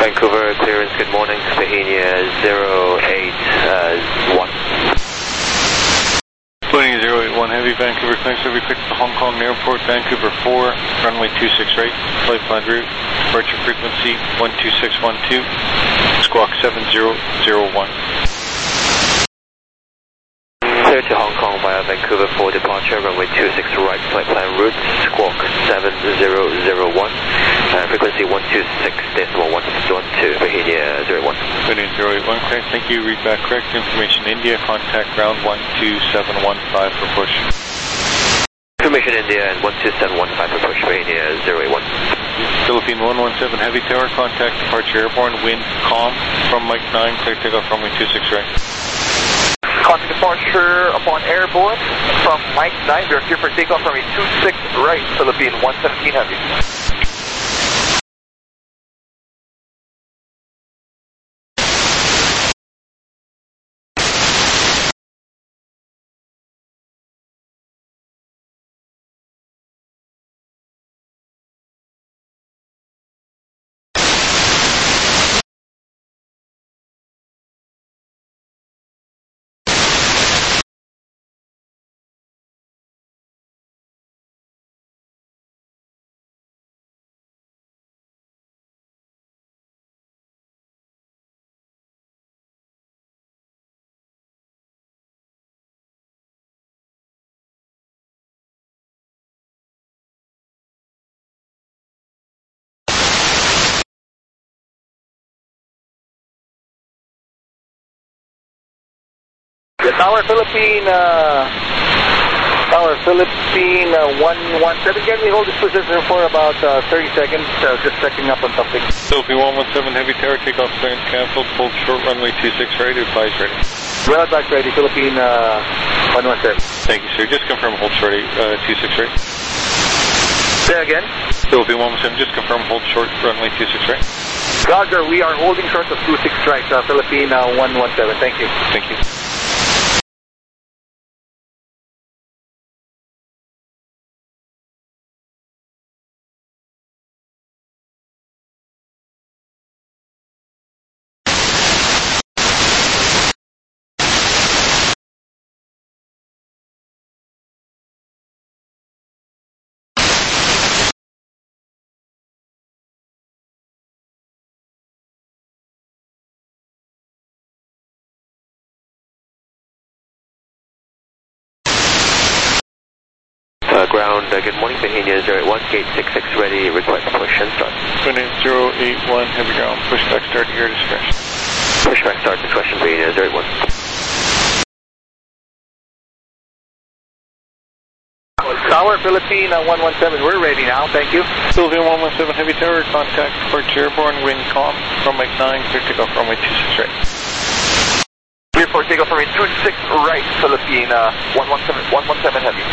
Vancouver clearance, good morning, Vahinia 081. Boeing 081 Heavy, Vancouver clearance, every quick to Hong Kong Airport, Vancouver 4, runway 26 right, flight plan route, departure frequency 12612, squawk 7001. Clear to Hong Kong via Vancouver for departure, runway 26 right, flight plan route, squawk 7001, frequency 126.112, Vahinia 01. Boeing 081 clearance, thank you, read back correct, information India, contact ground 12715 for push. Information India and 12715 for push, Vahinia 081. Philippine 117 Heavy Tower, contact departure airborne, wind calm, from Mike 9, clear takeoff runway 26 right. Contact departure upon airborne from Mike 9, we are clear for takeoff runway 26 right, Philippine 117 Heavy. Tower Philippine 117, can we hold this position for about 30 seconds, just checking up on something. Philippine 117 Heavy Tower, takeoff clearance cancelled, hold short runway 26 right, advise ready. Well advised ready, Philippine 117. Thank you, sir. Just confirm hold short 26 right. Say again. Philippine 117, just confirm hold short runway 26 right. Roger, we are holding short of 26 right, Philippine 117. Thank you. Thank you. Ground, good morning, Vahinia 081, gate 66 ready, request push and start. Boeing 081 Heavy ground, pushback start to your discretion. Pushback start, discretion, Vahinia 081. Tower Philippine 117, we're ready now, thank you. Philippine 117 Heavy Tower, contact departure airborne, wind calm, from Mike 9, clear takeoff runway 26 right. Clear for takeoff runway 26 right, Philippine 117 Heavy.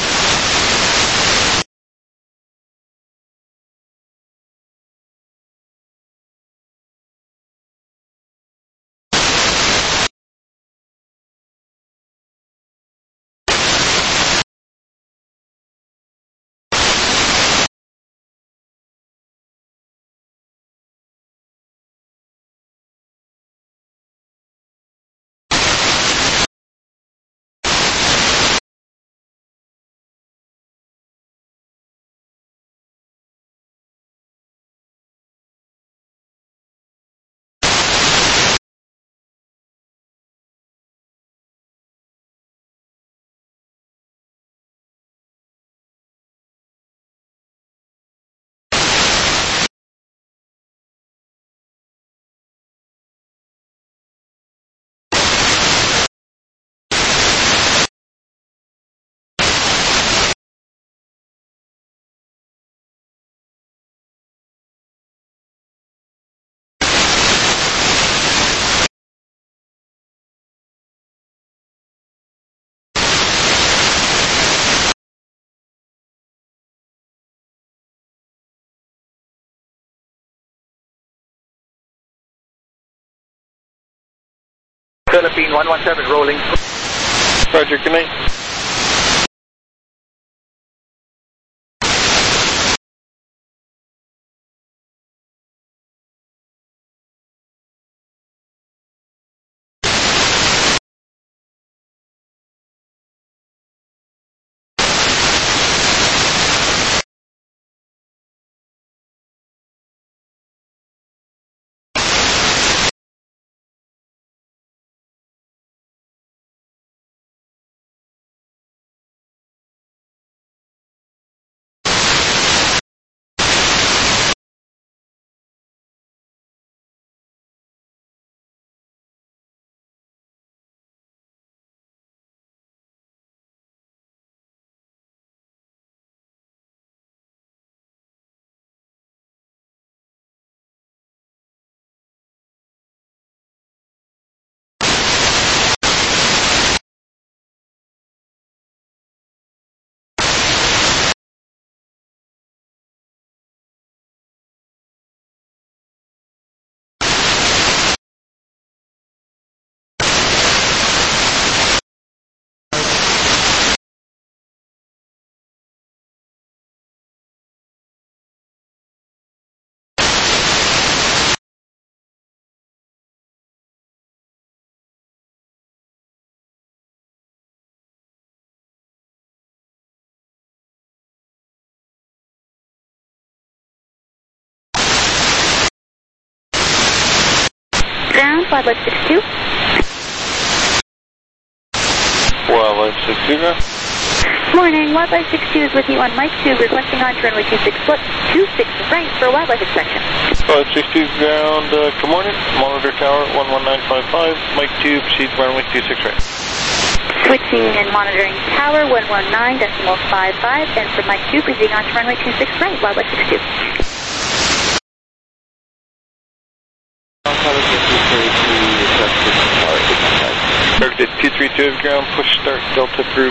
Philippine 117 rolling. Roger, good night. ground, wildlife 62. Wildlife 62 ground. Morning, wildlife 62 is with you on Mike 2, requesting on runway 26 right for wildlife inspection. Wildlife 62 ground, good morning. Monitor tower 11955, Mike 2, proceed runway 26 right. Switching and monitoring tower 119.55, and for Mike 2, proceeding on to runway 26 right, wildlife 62. Targeted 232 of ground, push start, Delta approved.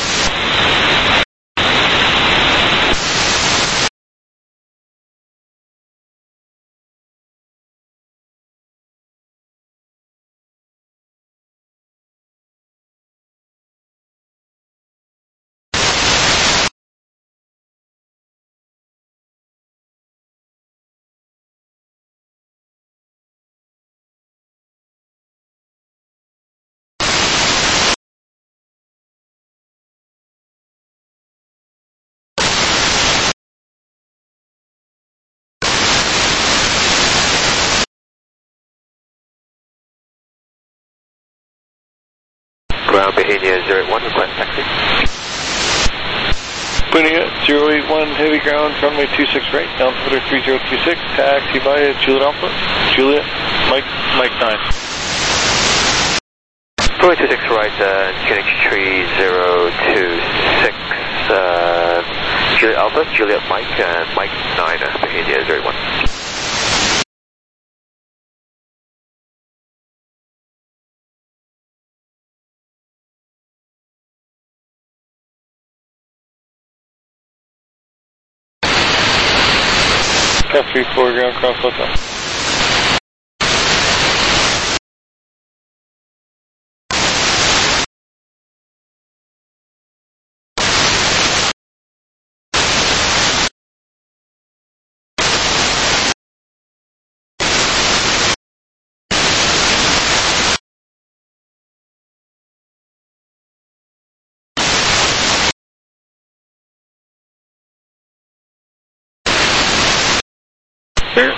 Ground Bohemia 081, request taxi. Bohemia 081, heavy ground, runway 26 right, altimeter 3026, taxi via Juliet Alpha, Juliet, Mike 9. Runway 26 right, QNH 3026, Juliet Alpha, Juliet Mike, and Mike 9, Bohemia 081. F34 ground, cross hotel. Clear.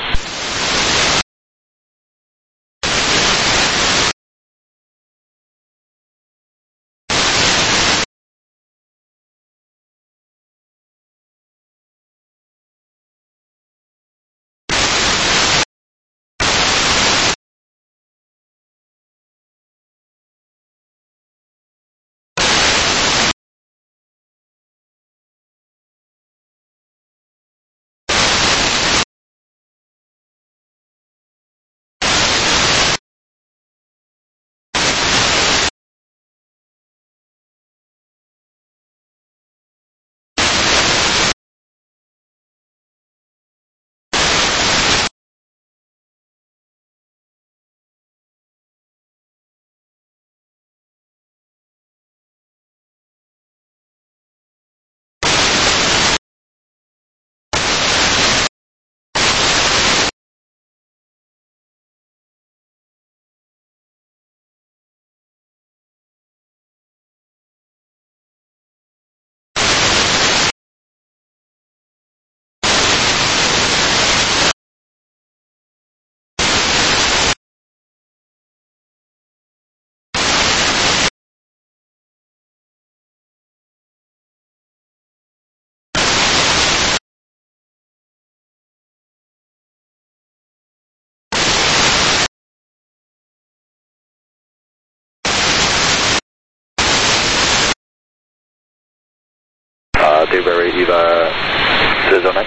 Dewberry, Eva 009.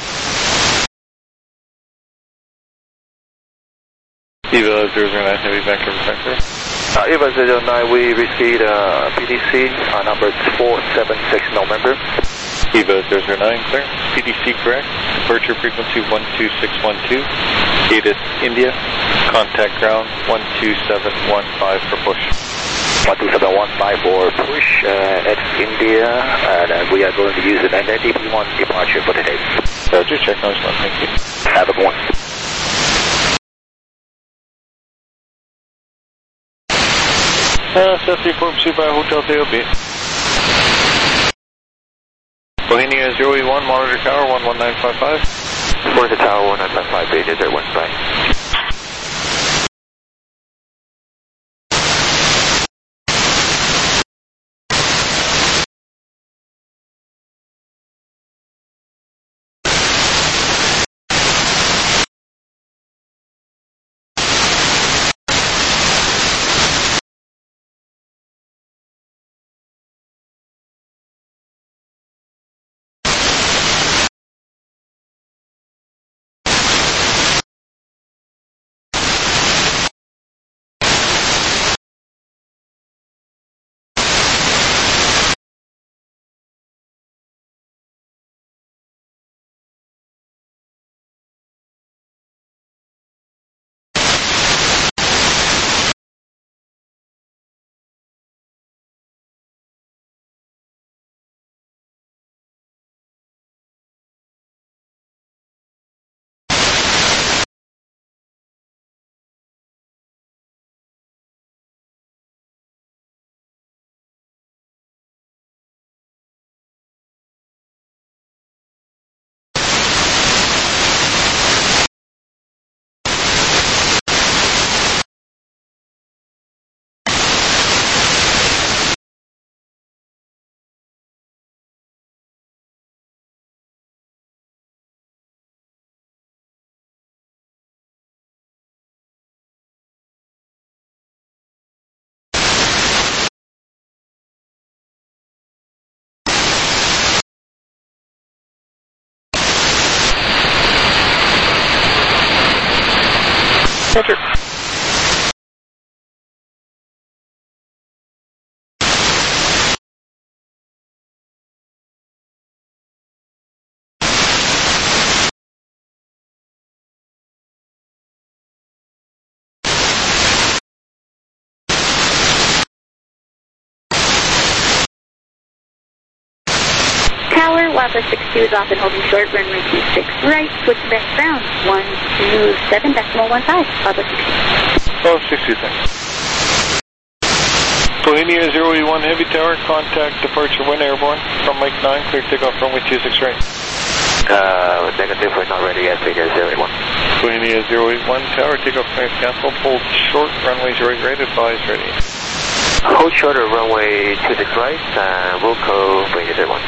Eva 009, heavy Vancouver, Vancouver. Eva 009, we received PDC, number 476 November. Eva 009, clear. PDC correct. Departure frequency 12612. Gated India. Contact ground 12715 for push. 12715 for push, it's India, and we are going to use an NDP1 departure for today. Roger, check noise 1, thank you. Have a good one. South 34, proceed by Hotel DLB. Bohemia 081, monitor tower 11955. Monitor tower 1955, Bohemia 015. Papa 62 is off and holding short, runway 26 right, switching back ground, 127.15, Papa 62. Oh, 60, thanks. Bohemia 081 Heavy Tower, contact departure 1 airborne from Mike 9, clear takeoff runway 26 right. Negative, we're not ready yet, Bohemia 081. Bohemia 081 Tower, takeoff plans cancelled, hold short, runway 08 right, advise ready. Hold short of runway 26 right, Wilco, Bohemia 01.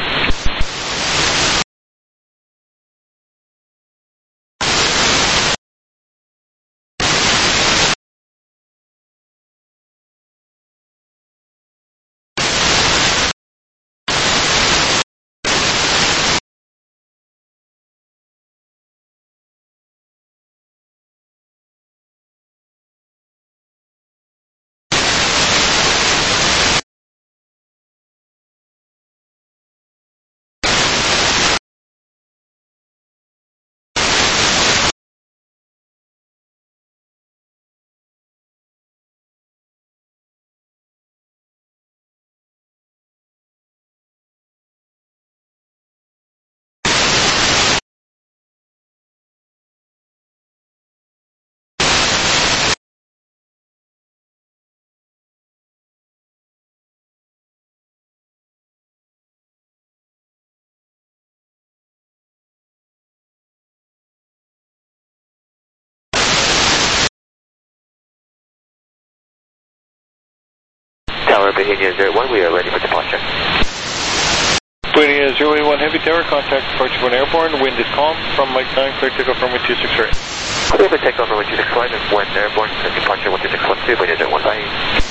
Tower, Bohemia 01, we are ready for departure. Bohemia 081 Heavy Tower, contact departure 1 airborne, wind is calm, from Mike 9, clear takeoff runway 26 right. Clear for takeoff runway 26 right, and 1 airborne, departure 12612, Bohemia 01, bye.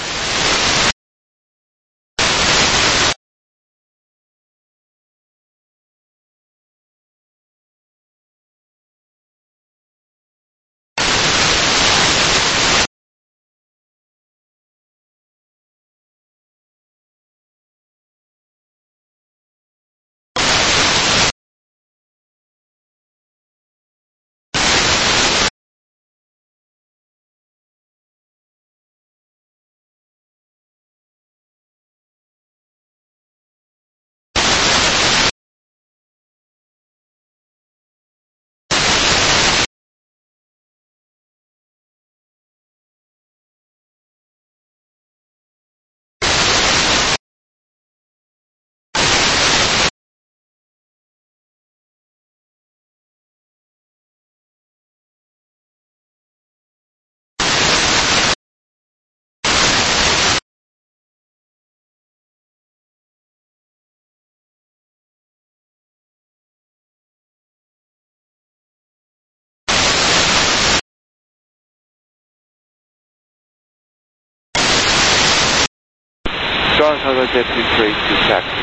Ground Tower Jet 23 to taxi.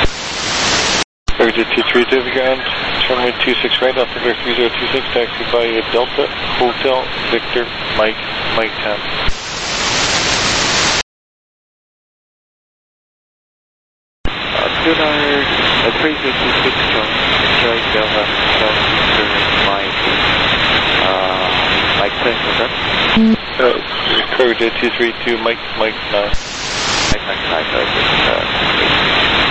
Jet 23 to the ground, runway 26 right, altimeter 3026, taxi by Delta, Hotel, Victor, Mike 10. Gunnar 356 from Detroit, Delta, Victor, Mike 10, Cargo Jet 232, Mike 9. Mike 9,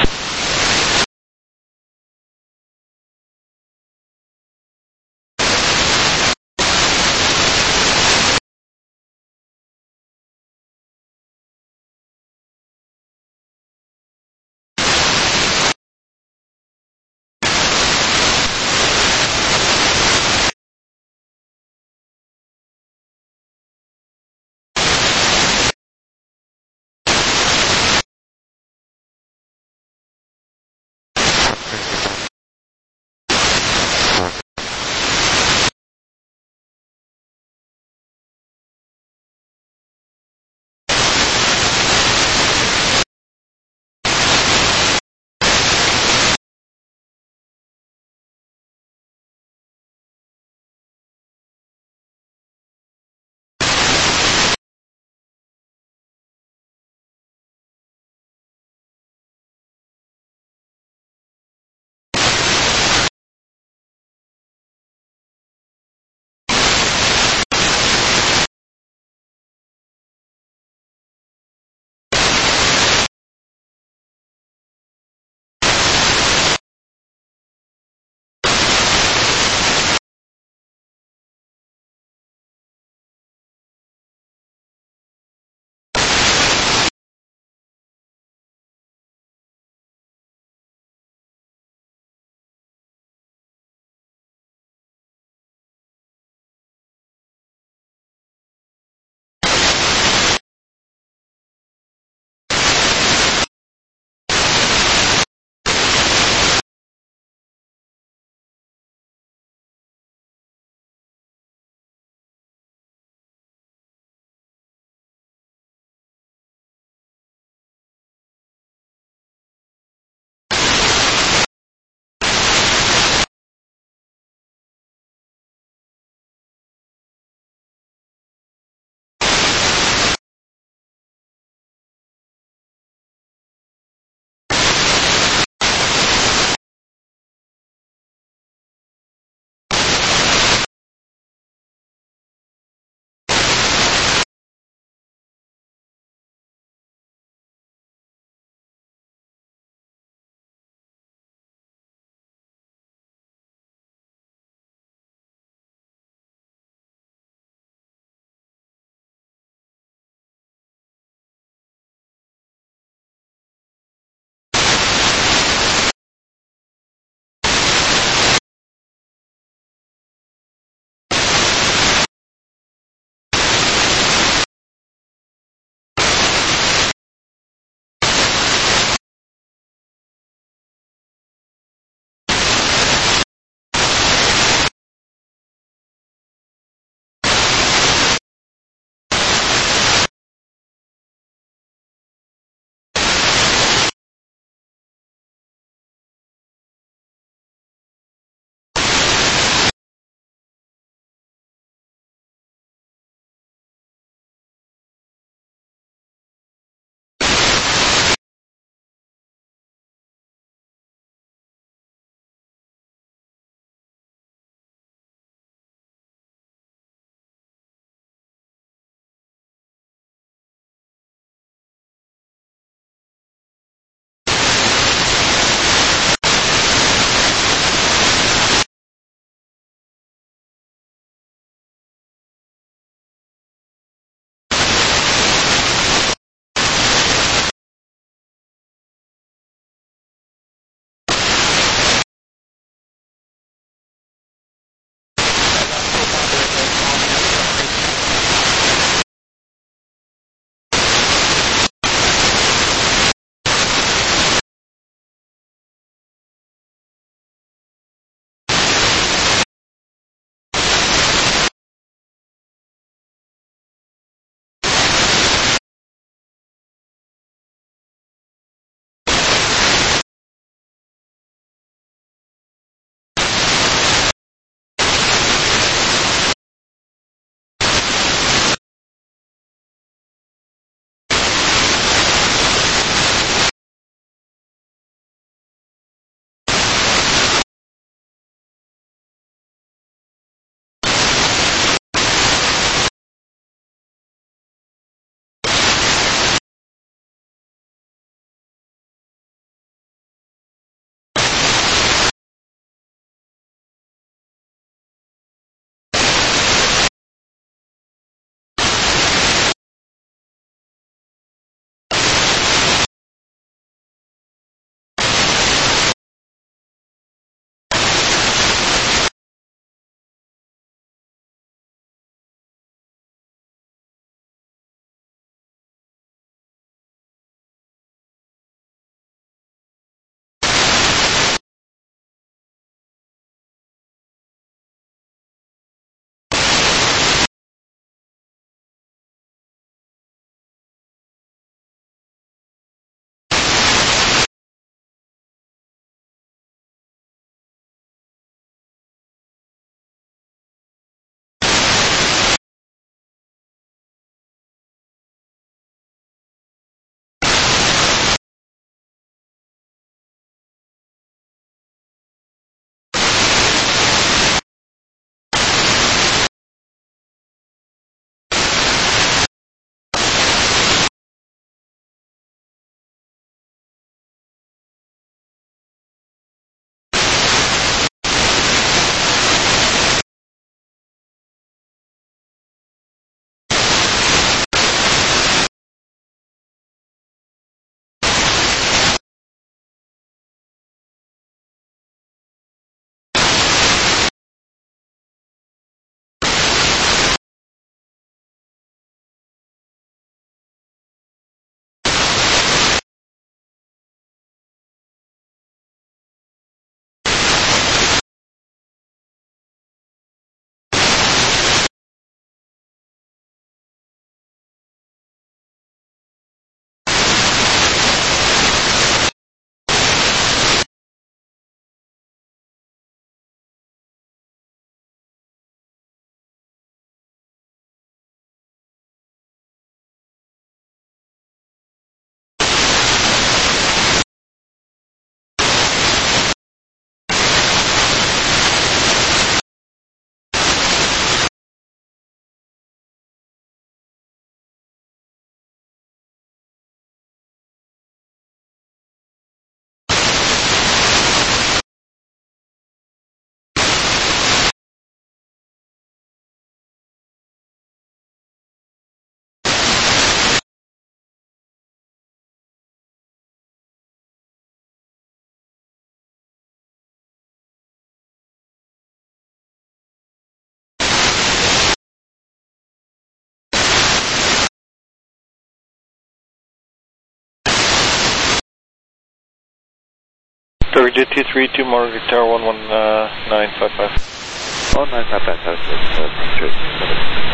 Jet 232, Margaret Tower 11955. 1955,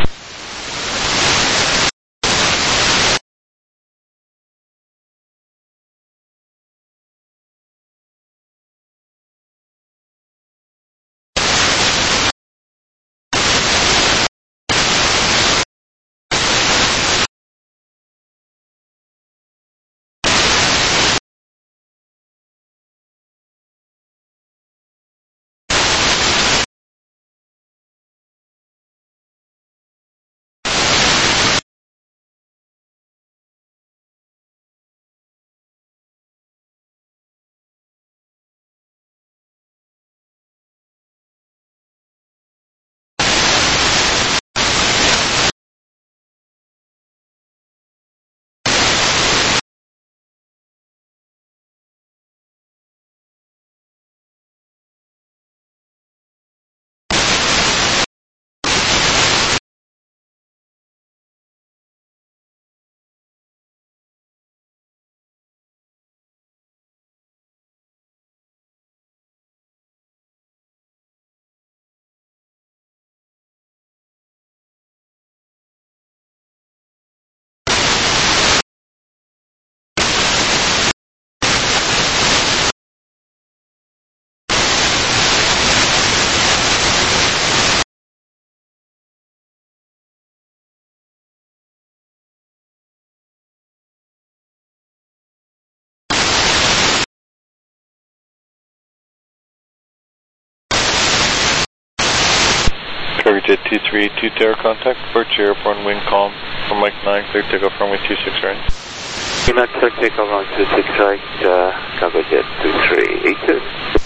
Jet 232, Tower contact, departure airborne, wind calm, from Mike 9, clear takeoff runway 26 right. Emac, clear takeoff on 26 right, cargo jet 2382.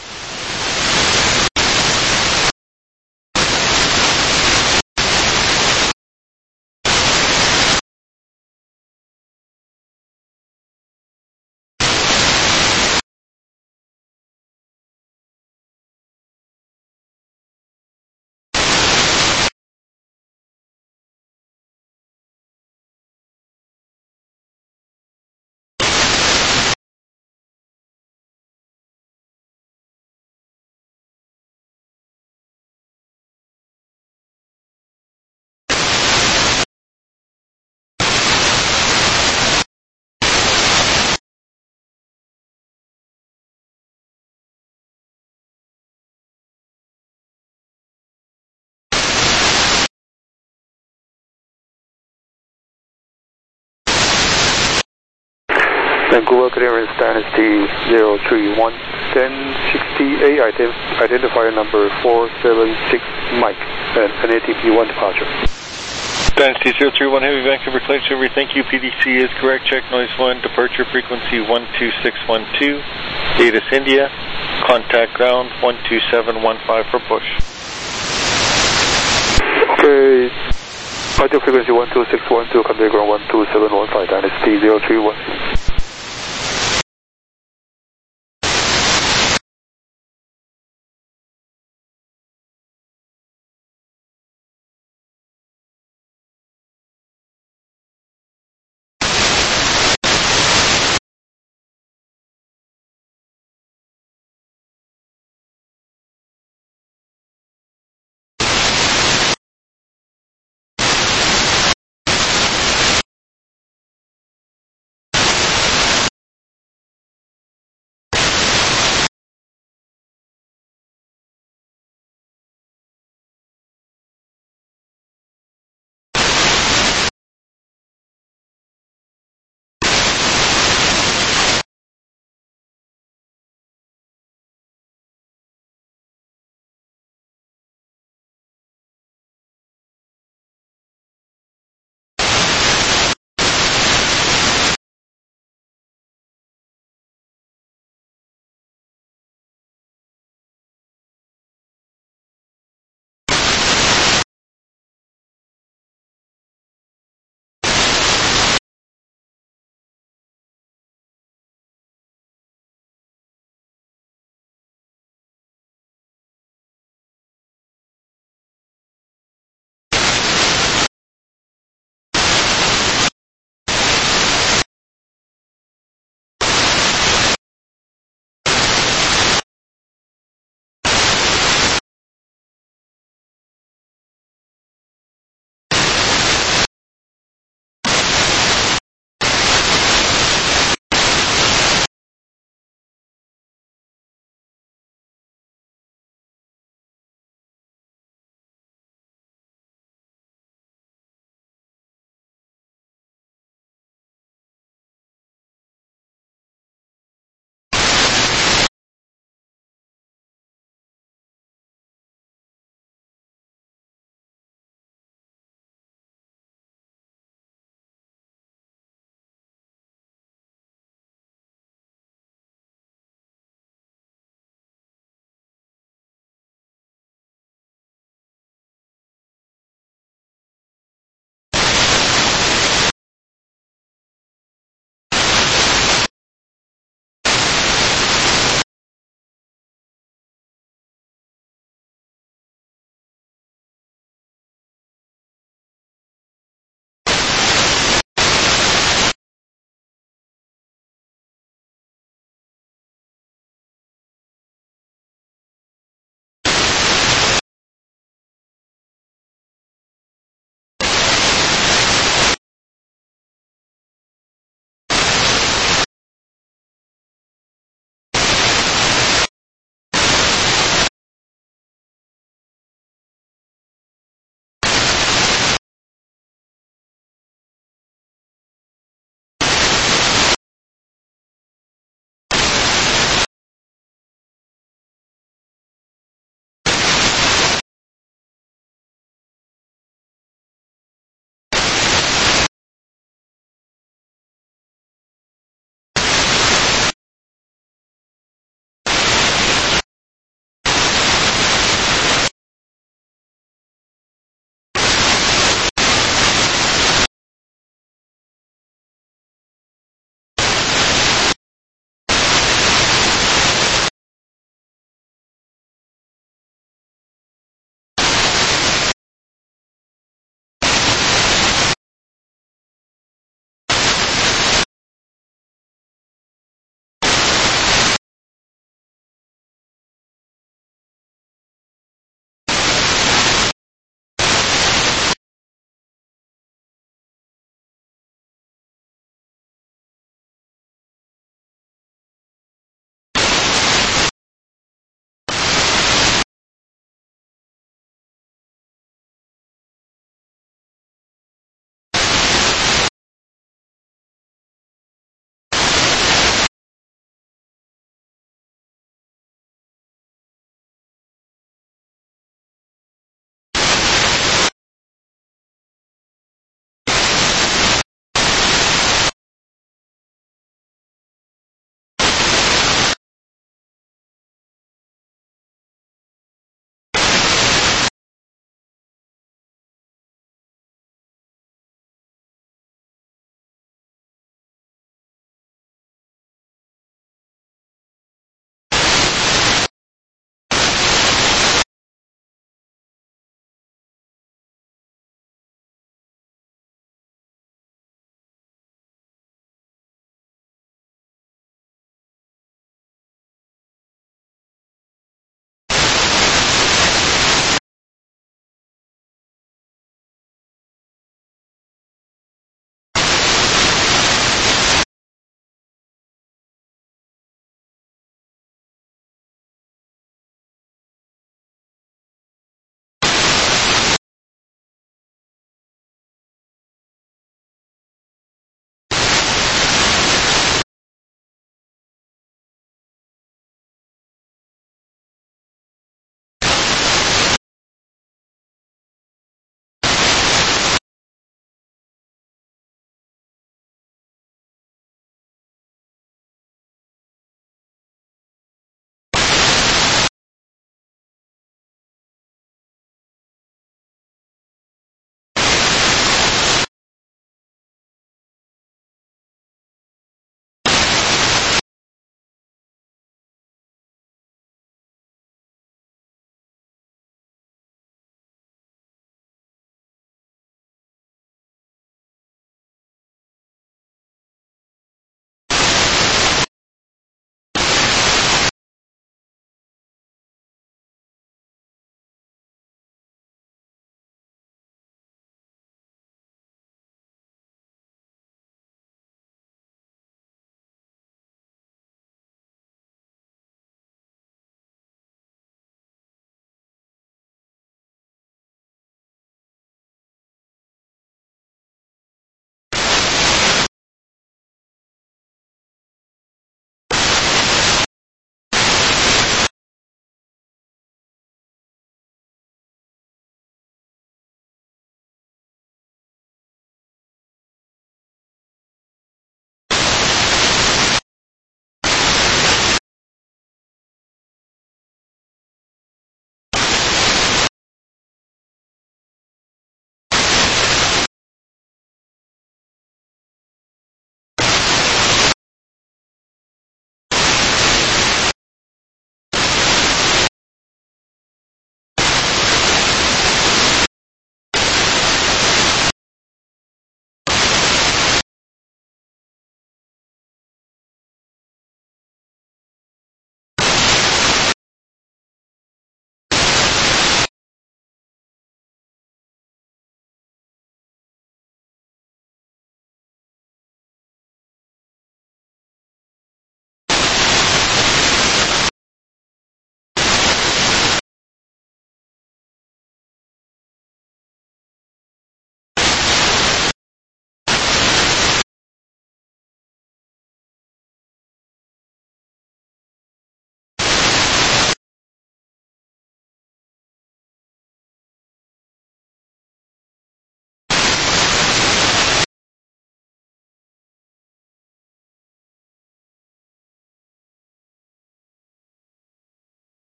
Vancouver clearance Dynasty 031, 1060A, identifier number 476 Mike, and an ATP-1 departure. Dynasty 031 Heavy, Vancouver, clear survey, thank you, PDC is correct, check noise 1, departure frequency 12612, Datus India, contact ground 12715 for push. Okay, audio frequency 12612, contact ground 12715, Dynasty 031.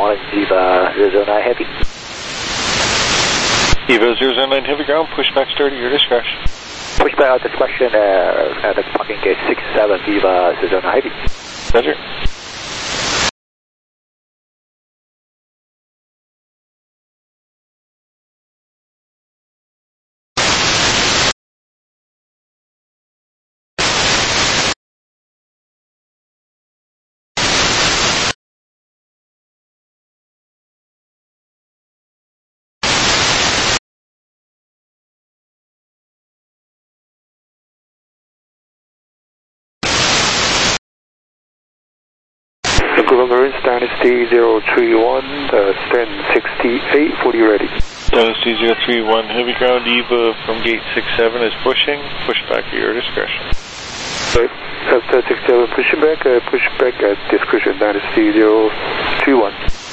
morning, Eva 009 Heavy. Eva 009 Heavy ground, pushback start at your discretion. Pushback at discretion at the parking gate 67, Eva 009 Heavy. Roger. Vancouver Marines, Dynasty 031, stand 68, 40 ready. Dynasty 031 Heavy ground, Eva from gate 67 is pushing, pushback at your discretion. Sorry, after 67 pushing back at discretion, Dynasty 031.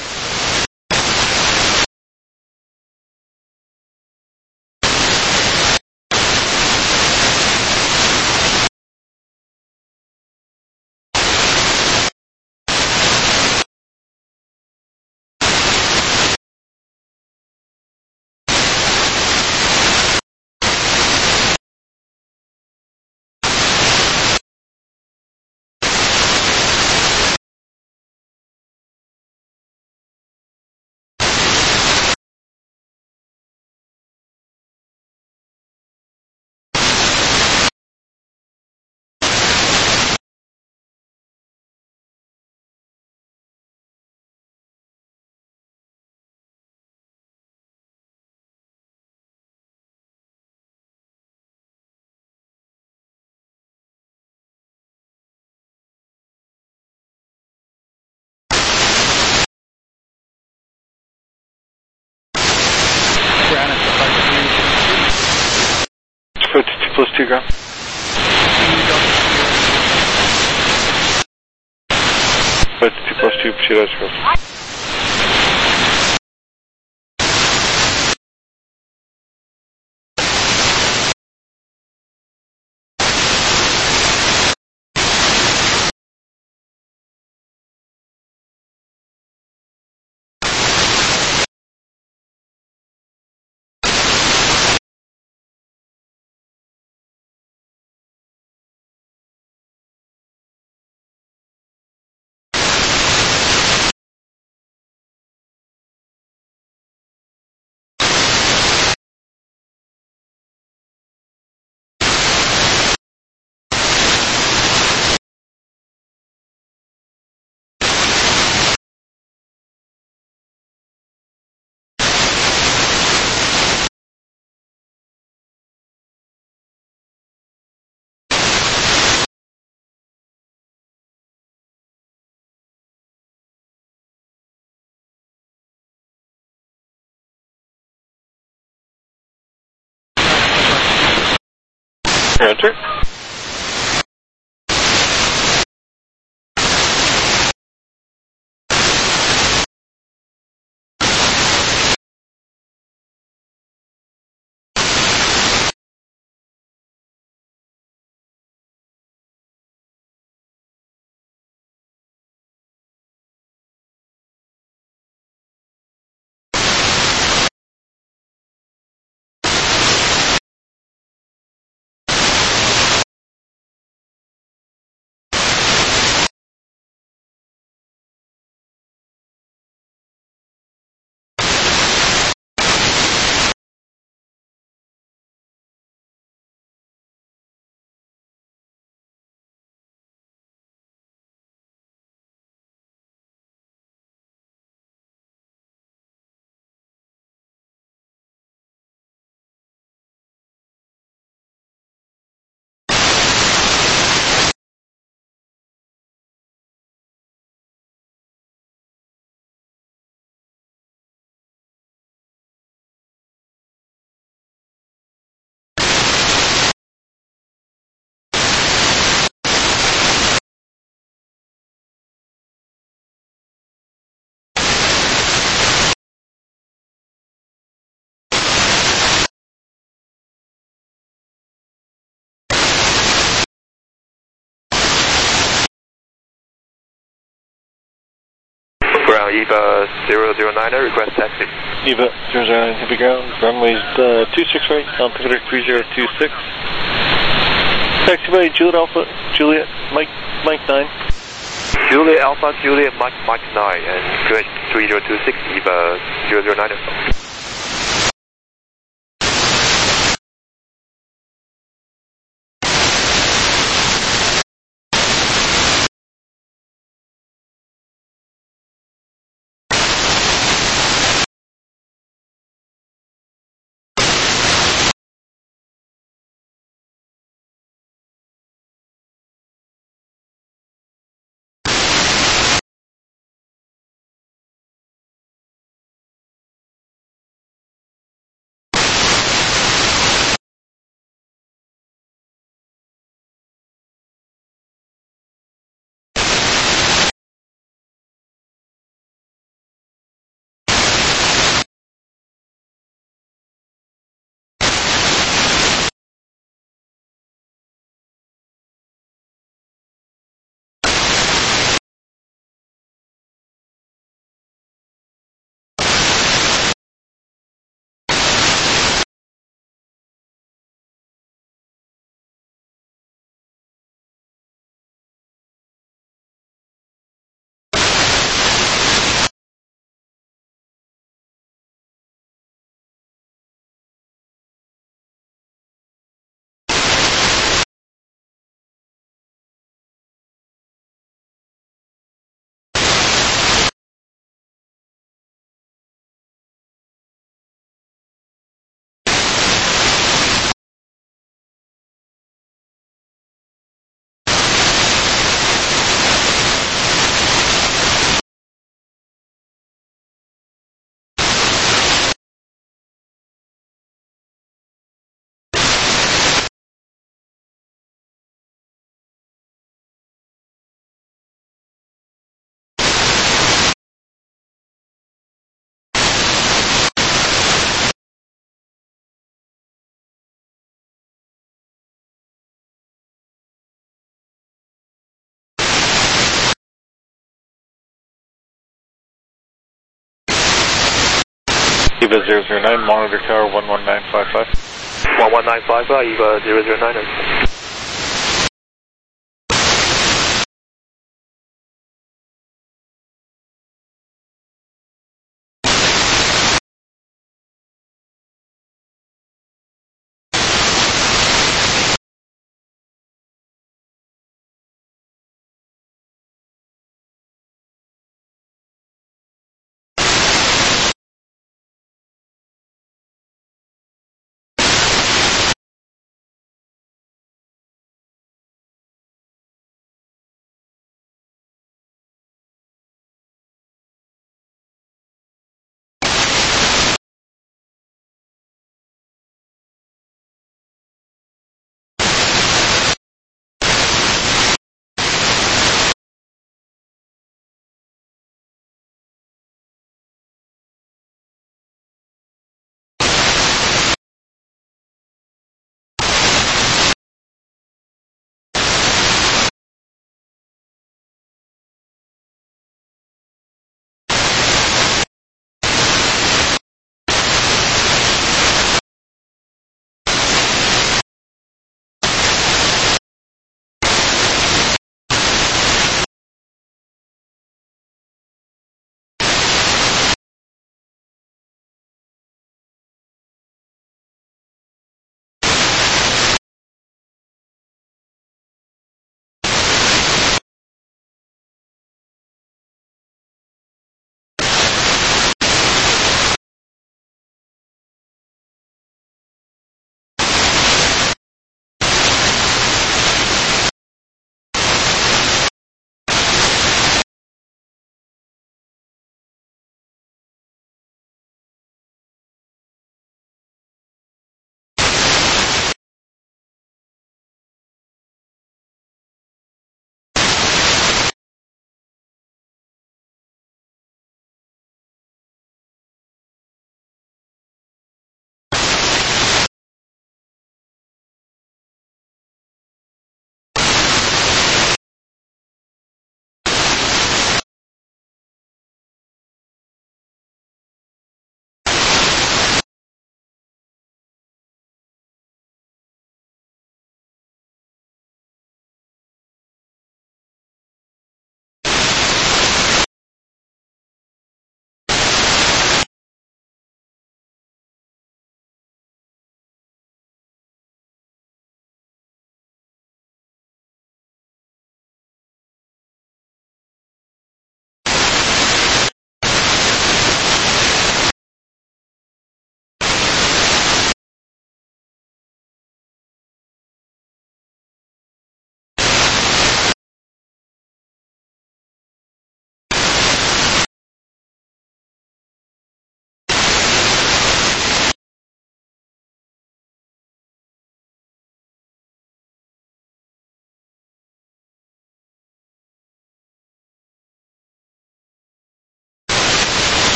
Plus 2 ground. But 2 plus 2, shoot out, go. Roger. ground, EVA 009er, request taxi. EVA 009 heavy ground, runways 26 right, altimeter 3026. Taxi by Juliet Alpha, Juliet, Mike 9. Juliet Alpha, Juliet Mike 9, and QH 3026, EVA 009er. EVA 009, monitor tower 11955. 11955, EVA 009er.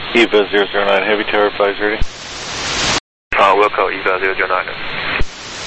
EVA 009, Heavy Tower flies ready. Wilco, EVA 009.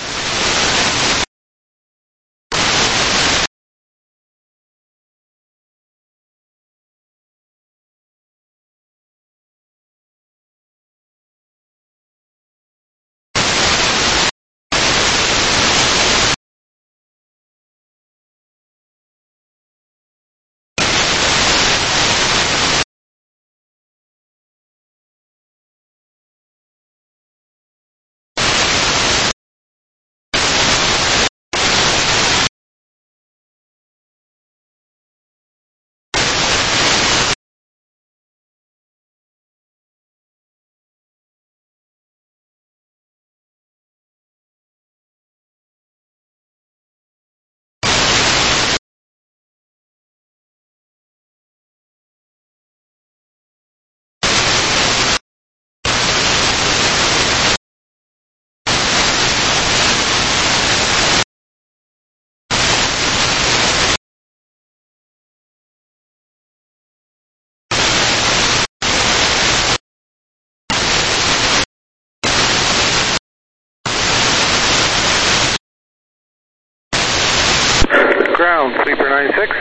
Ground, Sleeper 96.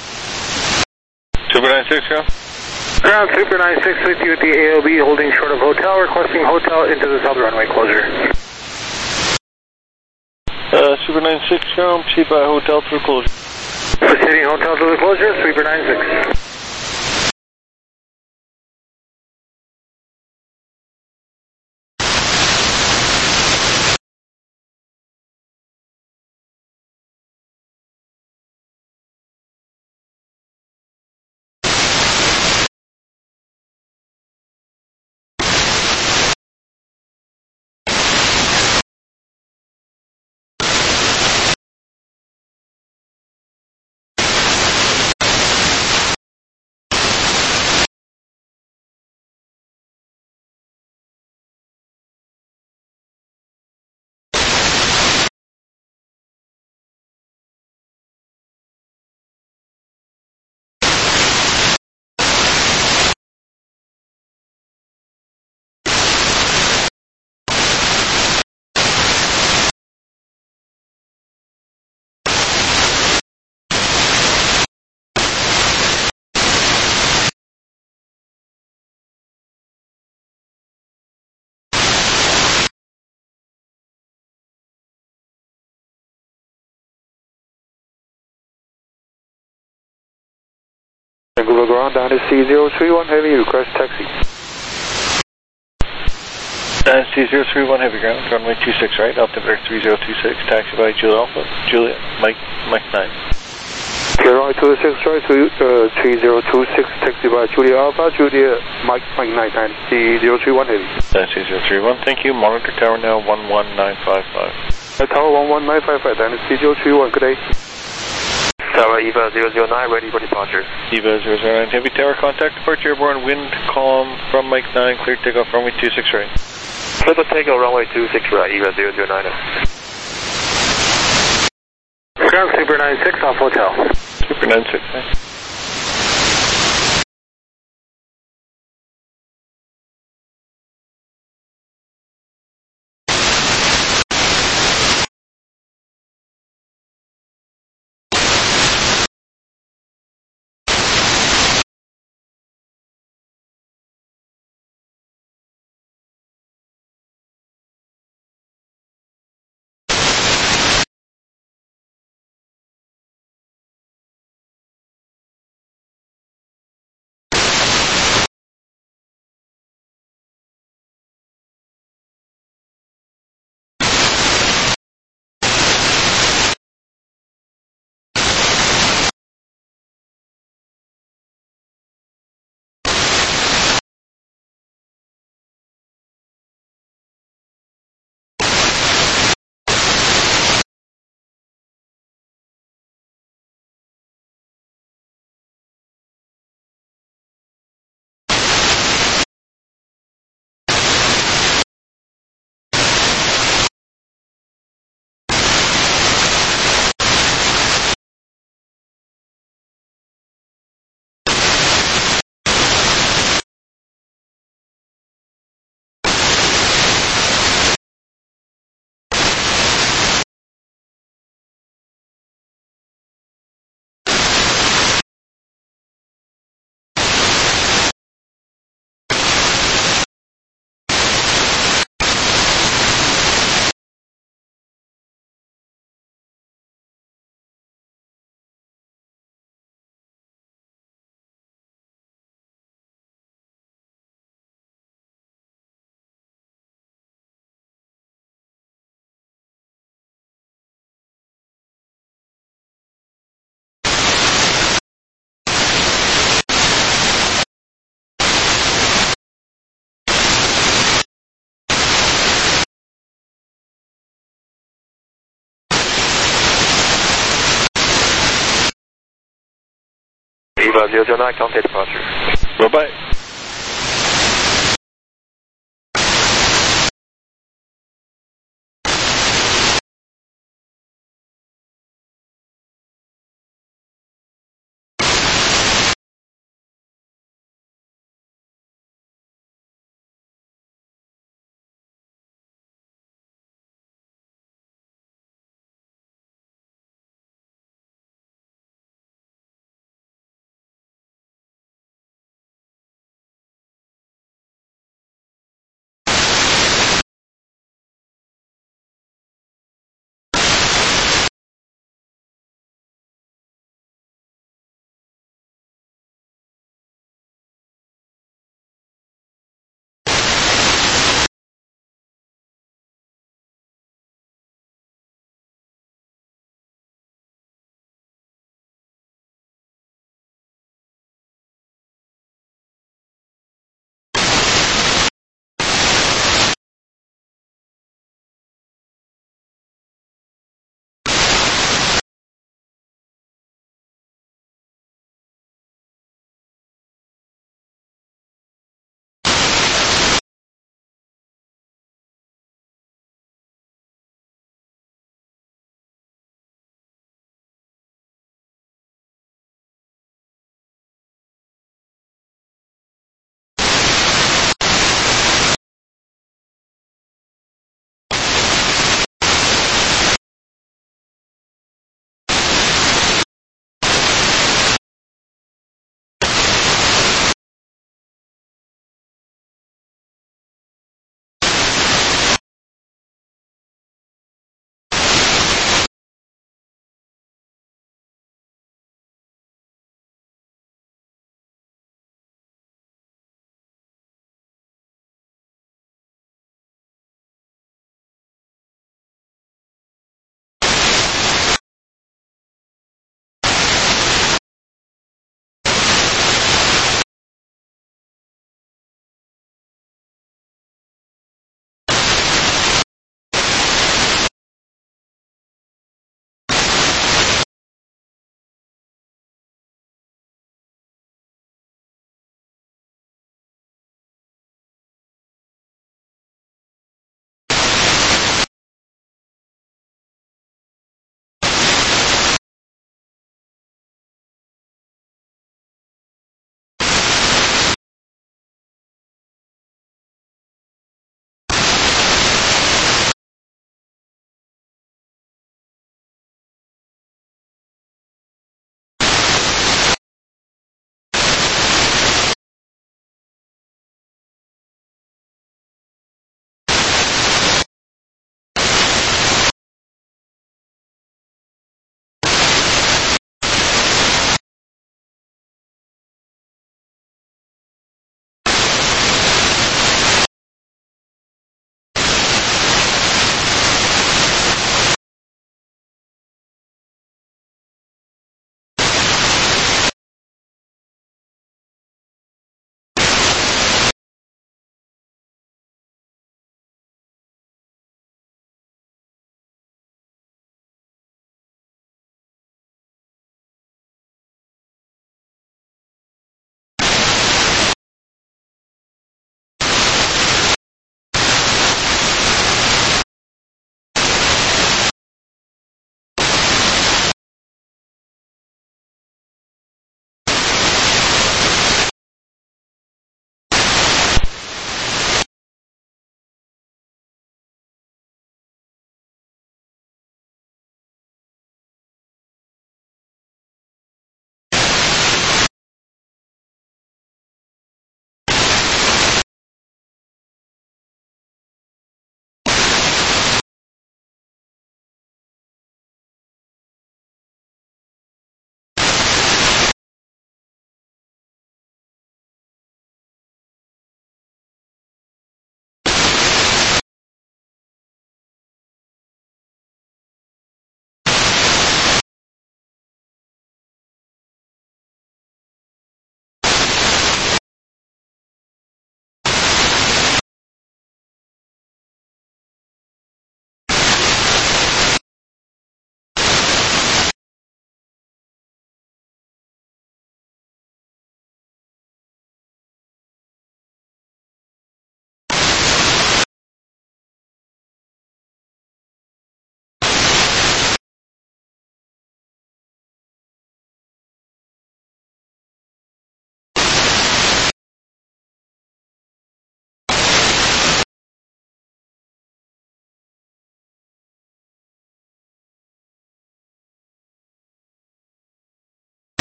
Super 96, ground. Ground, Sleeper 96 with you at the AOB, holding short of hotel, requesting hotel into the south runway closure. Super 96, ground, proceed by hotel through closure. Proceeding hotel to the closure, Sleeper 96. Vancouver ground, Dynasty 031 Heavy, request taxi. Dynasty 031 Heavy ground, runway 26 right, altimeter 3026, taxi by Juliet Alpha, Juliet, Mike 9. Clear runway 26 right, 3026, taxi by Juliet Alpha, Juliet, Mike 9, Dynasty 031 Heavy. Dynasty 031, thank you, monitor tower now 11955. Tower 11955, Dynasty 031, good day. Tower EVA 009, ready for departure. EVA 009, Heavy Tower, contact departure airborne, wind calm from Mike 9, clear takeoff runway 26 right. Clear to takeoff runway 26 right, EVA 009. Ground, Sleeper 96 off hotel. Super 96, thanks. 009, contact departure. Bye-bye.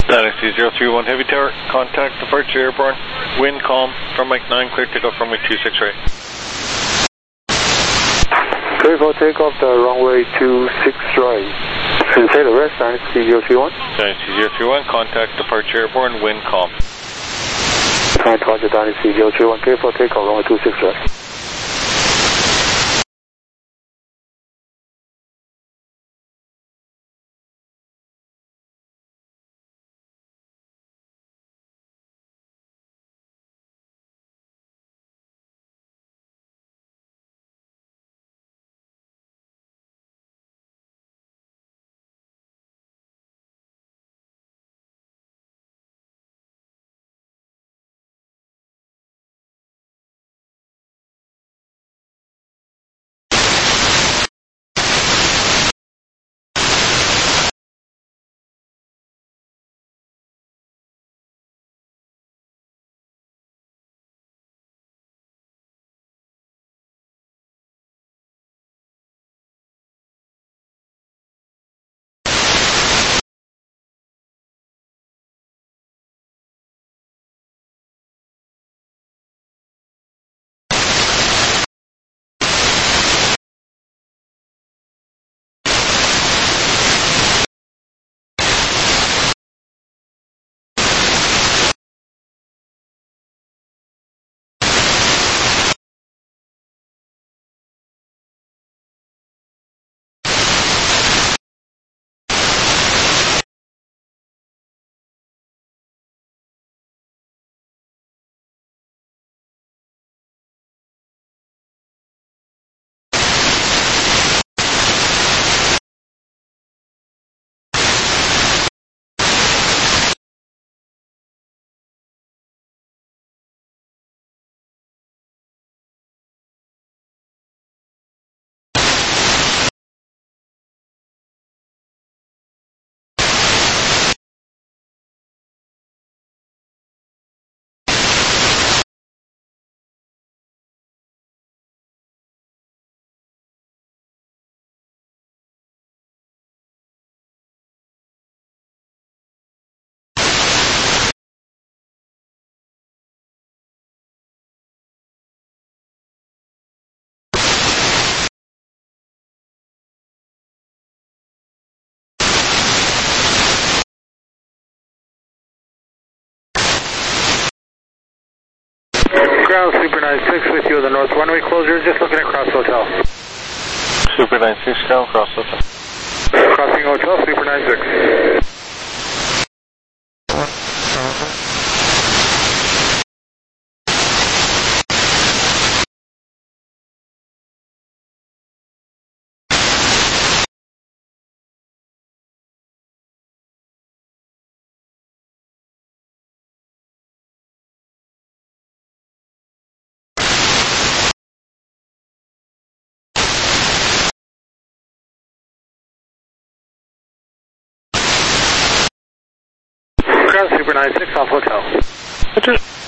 Dynasty 031 Heavy Tower, contact departure airborne, wind calm, from Mike 9, clear takeoff runway 26 right. Clear for takeoff the runway 26 right. And say the rest, Dynasty 031. Dynasty 031, contact departure airborne, wind calm. Roger, Dynasty 031, clear for takeoff runway 26 right. Ground Super 96 with you on the north runway closure, just looking at Cross Hotel. Super 96, ground, cross hotel. Crossing Hotel, Super 96. Super 96 off hotel.